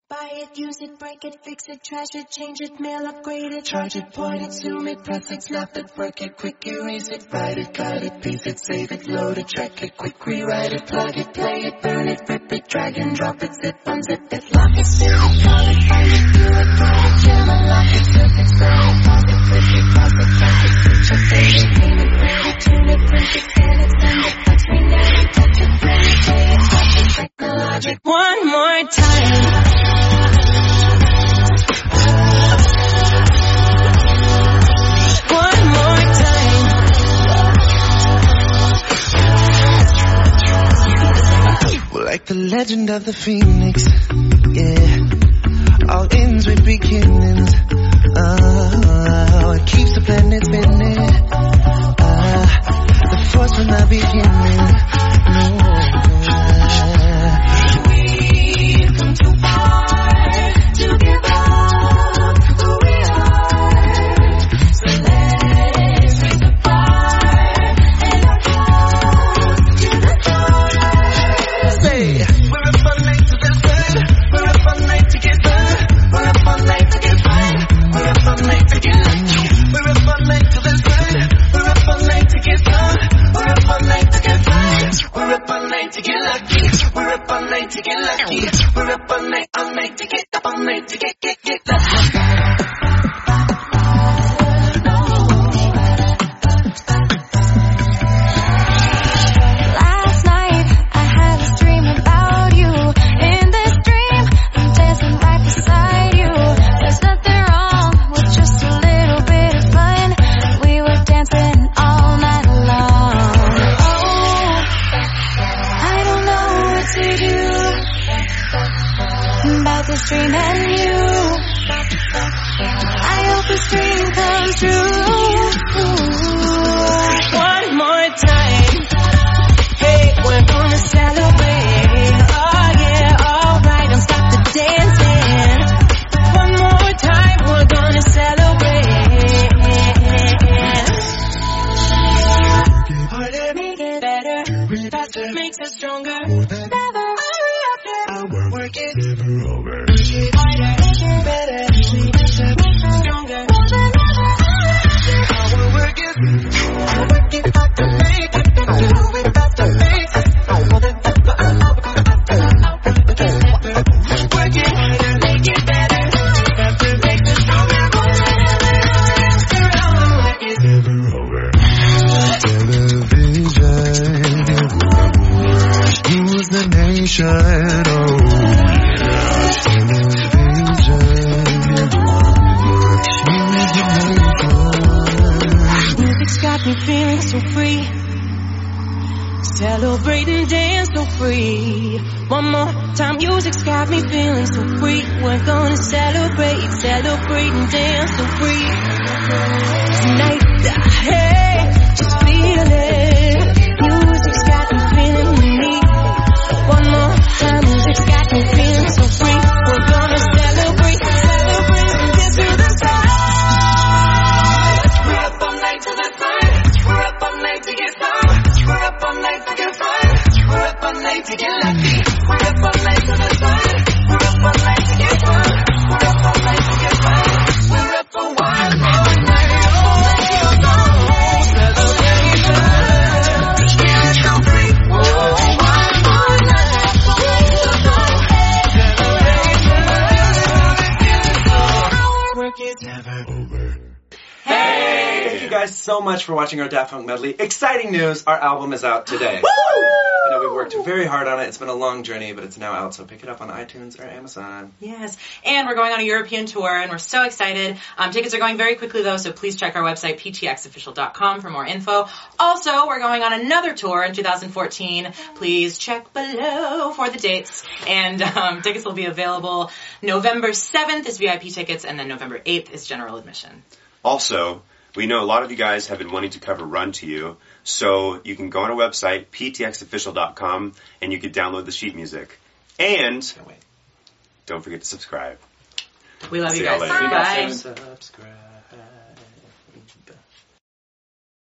Buy it, use it, break it, fix it, trash it, change it, mail, upgrade it, charge it, point it, zoom it, press it, snap it, work it, quick erase it, write it, cut it, paste it, save it, load it, check it, quick rewrite it, plug it, play it, burn it, rip it, drag and drop it, zip, unzip it, lock it, seal it, call it, find it, do it, throw it, jam, unlock it, flip it, sell it, pause it, click it, cross it, track it, switch it, fade it, name it, print it, tune it, print it, scan it, send it, touch, rename it, touch it, print it, pay it, touch it, technologic. One more time. Like the legend of the phoenix, yeah. All ends with beginnings. It keeps the planet spinning. The force from the beginning. We've come too far to give up who we are. So let's raise the bar and our cup to the stars. We're up all night to the sun. We're up all night to get done. We're up all night to get fun. We're up all night to get lucky. We're up all night to the sun. We're up all night to get done. We're up all night to get fun. We're up all night to get lucky. We're up all night to get lucky. We're up all night to get up all night to get lucky. Dream and you, I hope this dream comes true. One more time, hey, we're gonna celebrate. Oh yeah, alright, don't stop the dancing. One more time, we're gonna celebrate. Harder, make it better, faster makes us stronger. Never hurry after our work is never over. Music's got me feeling so free. Celebrate and dance so free. One more time, music's got me feeling so free. We're gonna celebrate and dance so free. Tonight, hey, just feel it. Music's got me feeling unique. One more time, music's got me feeling so free. We're gonna celebrate and dance to the stars. We're up all night to the sun. We're up all night to get fun. We're up all night to get fun. We're up all night to get lucky. We're up all night to the sun. We're up all night to get fun. We're up all night to get fun. We're up for one more night. Thank you guys so much for watching our Daft Punk medley. Exciting news, our album is out today. I know we worked very hard on it. It's been a long journey, but it's now out, so pick it up on iTunes or Amazon. Yes, and we're going on a European tour, and we're so excited. Tickets are going very quickly, though, so please check our website, ptxofficial.com, for more info. Also, we're going on another tour in 2014. Please check below for the dates. And tickets will be available November 7th is VIP tickets, and then November 8th is general admission. Also, we know a lot of you guys have been wanting to cover Run to You, so you can go on our website, ptxofficial.com, and you can download the sheet music. And don't forget to subscribe. We love See you y'all guys. later. Bye. Subscribe.